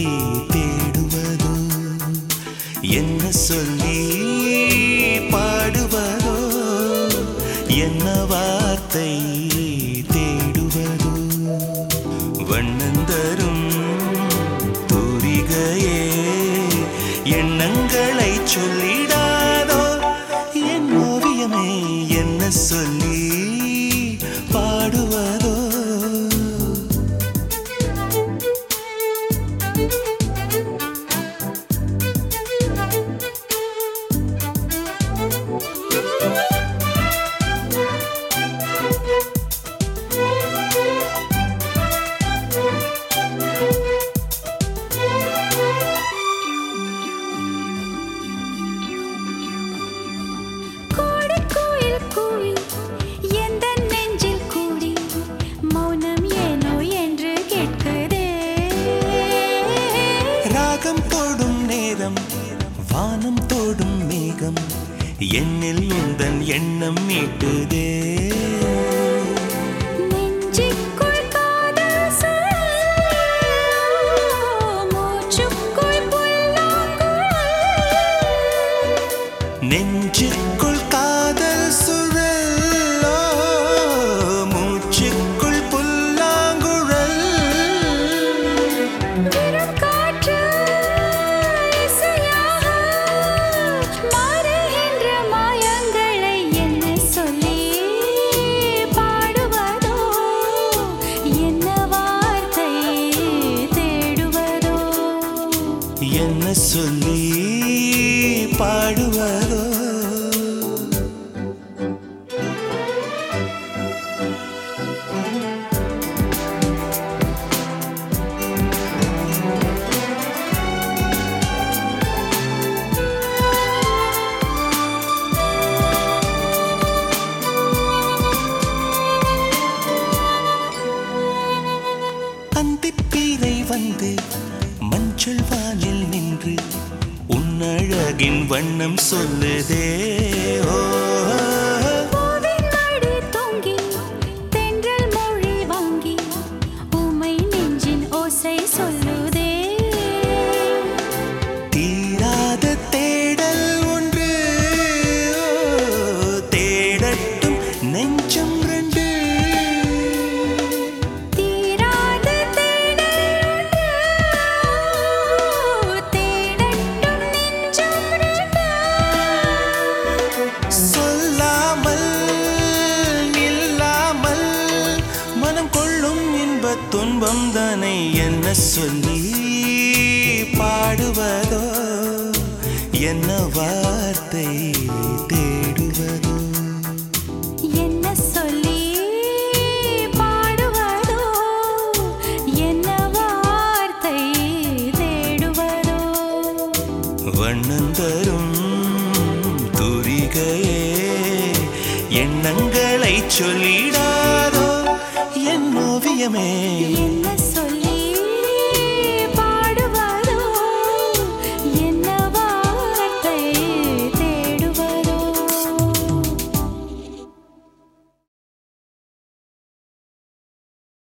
தேடுவதோ என்ன சொல்லி பாடுவதோ என்ன வார்த்தை தேடுவதோ வண்ணந்தரும் தூரிகையே எண்ணங்களை சொல்லிடாதோ என் ஓவியமே என்ன சொல்லி பாடுவதோ வானம் தோடும் மேகம் என்னில் உந்தன் எண்ணம் மீட்டுதே நெஞ்சுக்குள் காதல் சுழல் மூச்சுக்குள் புல்லாங்குழல் என்ன சொல்லி பாடுவதோ அந்திப்பீரை வந்து மஞ்சள் வானில் நின்று உன்னழகின் வண்ணம் சொல்லுதே சொல்லுதே தீராத தேடல் ஒன்று தேடட்டும் நெஞ்சம் ரெண்டு துன்பம் தானே என்ன சொல்லி பாடுவதோ என்ன வார்த்தை தேடுவதோ என்ன சொல்லி பாடுவதோ என்ன வார்த்தை தேடுவதோ வண்ணந்தரும் தூரிகையே எண்ணங்களை சொல்லிடாதோ என் ஓவியமே என்ன